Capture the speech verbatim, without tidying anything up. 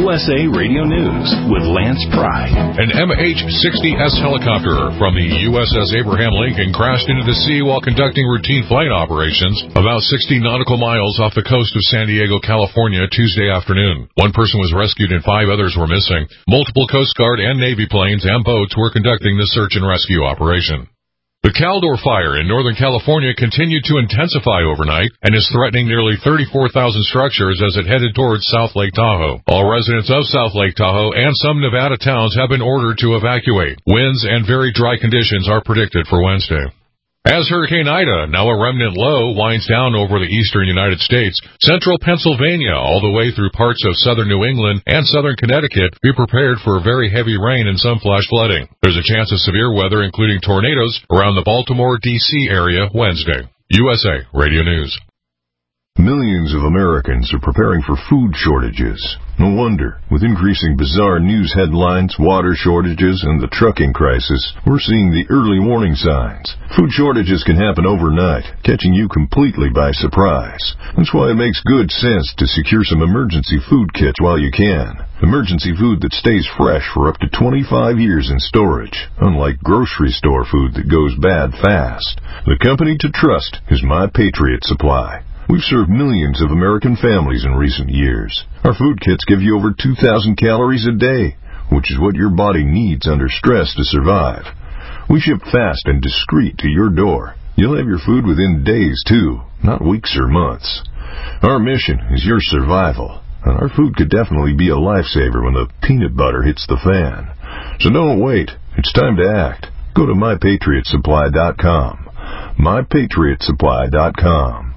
U S A Radio News with Lance Pry. An M H sixty S helicopter from the U S S Abraham Lincoln crashed into the sea while conducting routine flight operations about sixty nautical miles off the coast of San Diego, California, Tuesday afternoon. One person was rescued and five others were missing. Multiple Coast Guard and Navy planes and boats were conducting the search and rescue operation. The Caldor fire in Northern California continued to intensify overnight and is threatening nearly thirty-four thousand structures as it headed towards South Lake Tahoe. All residents of South Lake Tahoe and some Nevada towns have been ordered to evacuate. Winds and very dry conditions are predicted for Wednesday. As Hurricane Ida, now a remnant low, winds down over the eastern United States, central Pennsylvania all the way through parts of southern New England and southern Connecticut, be prepared for very heavy rain and some flash flooding. There's a chance of severe weather, including tornadoes, around the Baltimore, D C area Wednesday. U S A Radio News. Millions of Americans are preparing for food shortages. No wonder. With increasing bizarre news headlines, water shortages, and the trucking crisis, we're seeing the early warning signs. Food shortages can happen overnight, catching you completely by surprise. That's why it makes good sense to secure some emergency food kits while you can. Emergency food that stays fresh for up to twenty-five years in storage, unlike grocery store food that goes bad fast. The company to trust is My Patriot Supply. We've served millions of American families in recent years. Our food kits give you over two thousand calories a day, which is what your body needs under stress to survive. We ship fast and discreet to your door. You'll have your food within days, too, not weeks or months. Our mission is your survival, and our food could definitely be a lifesaver when the peanut butter hits the fan. So don't wait. It's time to act. Go to my patriot supply dot com. my patriot supply dot com.